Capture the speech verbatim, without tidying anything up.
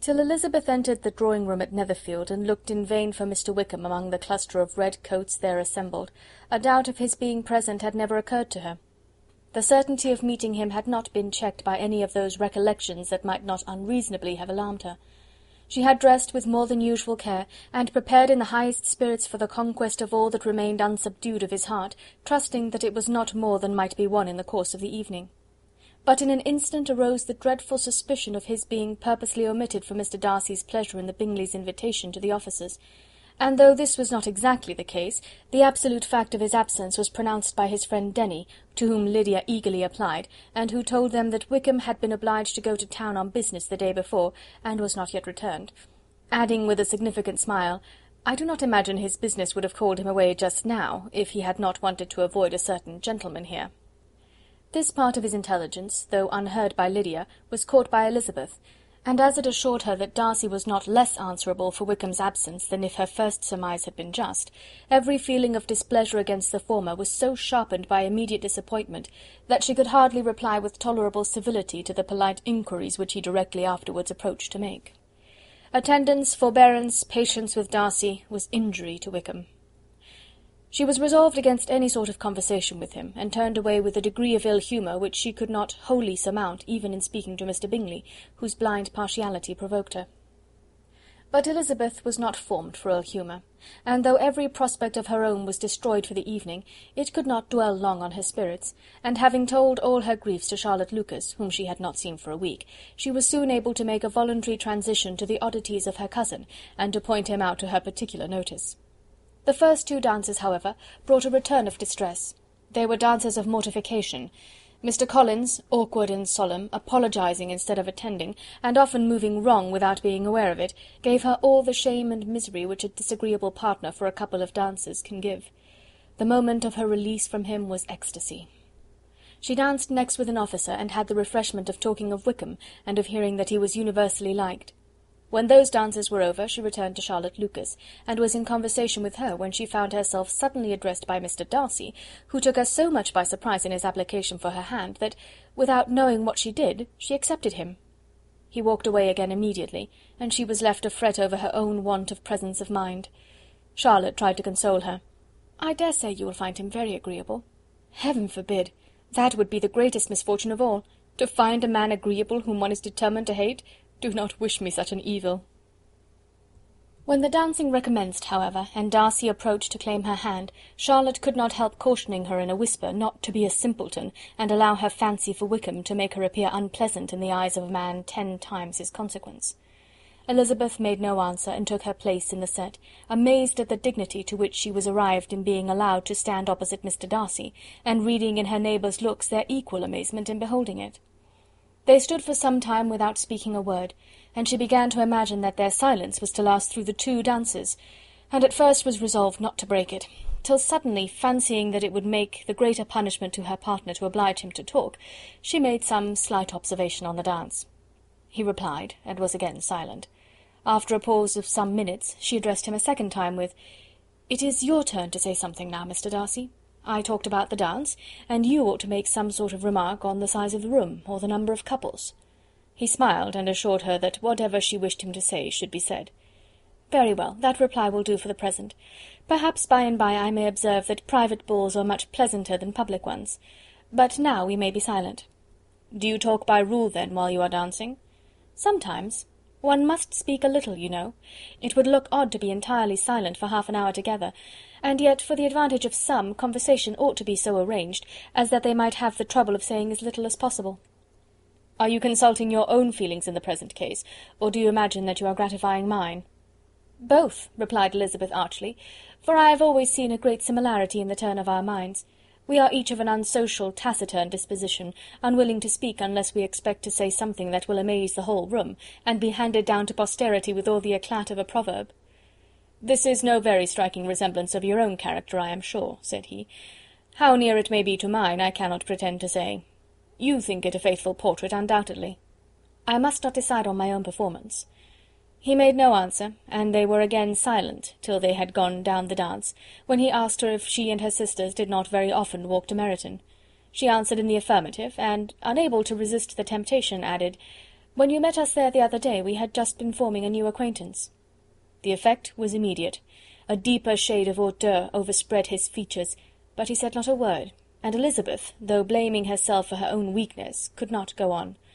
till Elizabeth entered the drawing-room at Netherfield, and looked in vain for Mr. Wickham among the cluster of red coats there assembled, a doubt of his being present had never occurred to her. The certainty of meeting him had not been checked by any of those recollections that might not unreasonably have alarmed her. She had dressed with more than usual care, and prepared in the highest spirits for the conquest of all that remained unsubdued of his heart, trusting that it was not more than might be won in the course of the evening. But in an instant arose the dreadful suspicion of his being purposely omitted for Mr. Darcy's pleasure in the Bingleys' invitation to the officers, and though this was not exactly the case, the absolute fact of his absence was pronounced by his friend Denny, to whom Lydia eagerly applied, and who told them that Wickham had been obliged to go to town on business the day before, and was not yet returned, adding with a significant smile, "I do not imagine his business would have called him away just now, if he had not wanted to avoid a certain gentleman here." This part of his intelligence, though unheard by Lydia, was caught by Elizabeth, and as it assured her that Darcy was not less answerable for Wickham's absence than if her first surmise had been just, every feeling of displeasure against the former was so sharpened by immediate disappointment, that she could hardly reply with tolerable civility to the polite inquiries which he directly afterwards approached to make. Attendance, forbearance, patience with Darcy, was injury to Wickham. She was resolved against any sort of conversation with him, and turned away with a degree of ill-humour which she could not wholly surmount even in speaking to Mister Bingley, whose blind partiality provoked her. But Elizabeth was not formed for ill-humour, and though every prospect of her own was destroyed for the evening, it could not dwell long on her spirits, and having told all her griefs to Charlotte Lucas, whom she had not seen for a week, she was soon able to make a voluntary transition to the oddities of her cousin, and to point him out to her particular notice. The first two dances, however, brought a return of distress. They were dances of mortification. Mister Collins, awkward and solemn, apologizing instead of attending, and often moving wrong without being aware of it, gave her all the shame and misery which a disagreeable partner for a couple of dances can give. The moment of her release from him was ecstasy. She danced next with an officer, and had the refreshment of talking of Wickham, and of hearing that he was universally liked. When those dances were over, she returned to Charlotte Lucas, and was in conversation with her when she found herself suddenly addressed by Mister Darcy, who took her so much by surprise in his application for her hand, that, without knowing what she did, she accepted him. He walked away again immediately, and she was left to fret over her own want of presence of mind. Charlotte tried to console her. "I dare say you will find him very agreeable." "Heaven forbid! That would be the greatest misfortune of all. To find a man agreeable whom one is determined to hate. Do not wish me such an evil." When the dancing recommenced, however, and Darcy approached to claim her hand, Charlotte could not help cautioning her in a whisper not to be a simpleton, and allow her fancy for Wickham to make her appear unpleasant in the eyes of a man ten times his consequence. Elizabeth made no answer, and took her place in the set, amazed at the dignity to which she was arrived in being allowed to stand opposite Mister Darcy, and reading in her neighbours' looks their equal amazement in beholding it. They stood for some time without speaking a word, and she began to imagine that their silence was to last through the two dances, and at first was resolved not to break it, till suddenly, fancying that it would make the greater punishment to her partner to oblige him to talk, she made some slight observation on the dance. He replied, and was again silent. After a pause of some minutes, she addressed him a second time with, "It is your turn to say something now, Mister Darcy. I talked about the dance, and you ought to make some sort of remark on the size of the room, or the number of couples." He smiled, and assured her that whatever she wished him to say should be said. "Very well, that reply will do for the present. Perhaps by and by I may observe that private balls are much pleasanter than public ones. But now we may be silent." "Do you talk by rule, then, while you are dancing?" "Sometimes. One must speak a little, you know. It would look odd to be entirely silent for half an hour together, and yet, for the advantage of some, conversation ought to be so arranged as that they might have the trouble of saying as little as possible." "Are you consulting your own feelings in the present case, or do you imagine that you are gratifying mine?" "Both," replied Elizabeth archly, "for I have always seen a great similarity in the turn of our minds. We are each of an unsocial, taciturn disposition, unwilling to speak unless we expect to say something that will amaze the whole room, and be handed down to posterity with all the eclat of a proverb." "This is no very striking resemblance of your own character, I am sure," said he. "How near it may be to mine, I cannot pretend to say. You think it a faithful portrait, undoubtedly." "I must not decide on my own performance." He made no answer, and they were again silent till they had gone down the dance, when he asked her if she and her sisters did not very often walk to Meryton. She answered in the affirmative, and, unable to resist the temptation, added, When you met us there the other day, we had just been forming a new acquaintance." The effect was immediate. A deeper shade of hauteur overspread his features, but he said not a word, and Elizabeth, though blaming herself for her own weakness, could not go on.